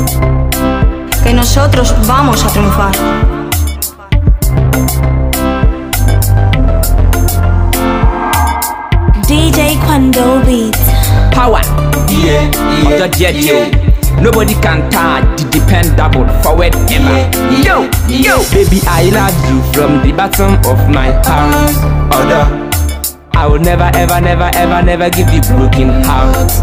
que nosotros vamos a triunfar. DJ Quando Beats. Power, yeah. Nobody can touch the dependable forward ever. Yo, baby, I love you from the bottom of my heart. I will never, ever give you broken heart.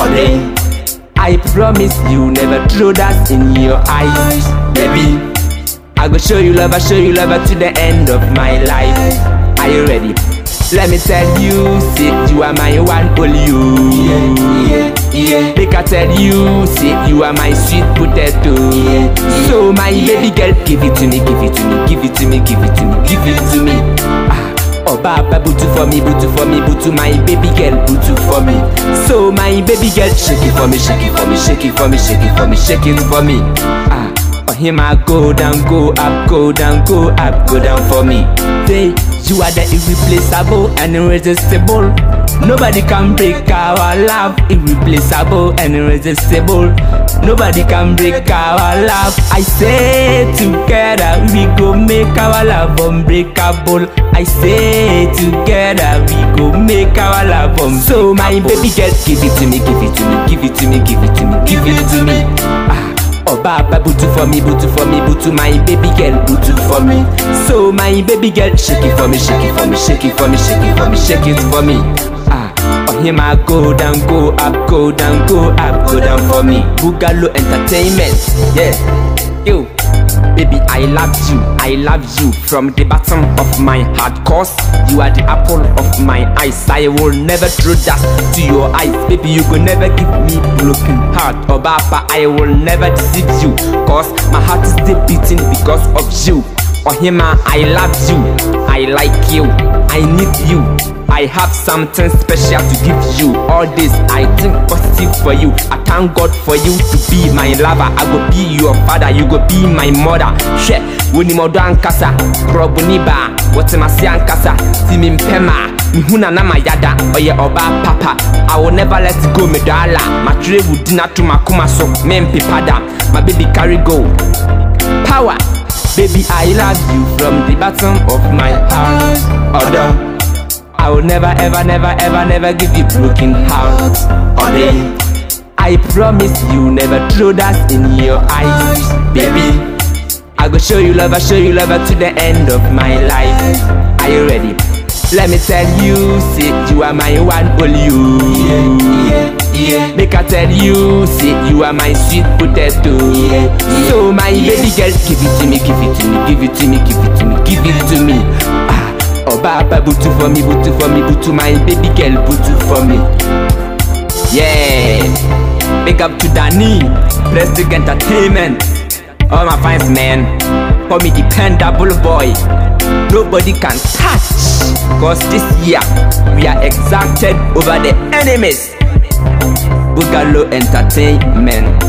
I promise you never throw that in your eyes, baby. I go show you love to the end of my life. Are you ready? Let me tell you, say you are my one, only you. Make I tell you, say you are my sweet potato. So my baby girl, give it to me, give it to me, give it to me, give it to me, give it to me. Oh Baba, butu for me, butu my baby girl, butu for me. So my baby girl, shake it for me, shake it for me, shake it for me, shake it for me, shake it for me. Oh him I go down, go up, go down, go up, go down for me. Hey, you are the irreplaceable and irresistible. Nobody can break our love, irreplaceable and irresistible. Nobody can break our love. I say together we go make our love unbreakable. I say together we go make our love unbreakable. So my baby girl, give it to me, give it to me, give it to me, give it to me, give it to me. Oh Baba, butu for me, butu my baby girl, butu for me. So my baby girl, shake it for me, shake it for me, shake it for me, shake it for me, shake it for me. Oh him I go down, go up, go down, go up, go down for me. Bugalo Entertainment, yeah. Yo, baby, I love you from the bottom of my heart. Cause you are the apple of my eyes. I will never throw that to your eyes. Baby, you will never give me broken heart. Oh Baba, I will never deceive you. Cause my heart is still beating because of you. Oh Hima, I love you, I like you, I need you. I have something special to give you. All this I think positive for you. I thank God for you to be my lover. I go be your father, you go be my mother. She, wuni modo ankasa, probuniba, wotemasi ankasa, timimpema, mihuna na mayada, oye oba papa. I will never let go me dollar. My tray would dinner to my kuma so, men pipada, my baby carry go. Power, baby I love you from the bottom of my heart. Order. I will never give you broken heart. I promise you never throw that in your eyes, baby. I go show you love to the end of my life. Are you ready? Let me tell you, say you are my one, only you. Make I tell you, say you are my sweet potato. So my baby girl, give it to me, give it to me, give it to me, give it to me, give it to me. Oh Baba, butu for me, butu my baby girl, butu for me. Yeah, big up to Danny, Prestige Entertainment. All my fans, man, call me dependable boy. Nobody can touch, cause this year we are exalted over the enemies. Bugalo Entertainment.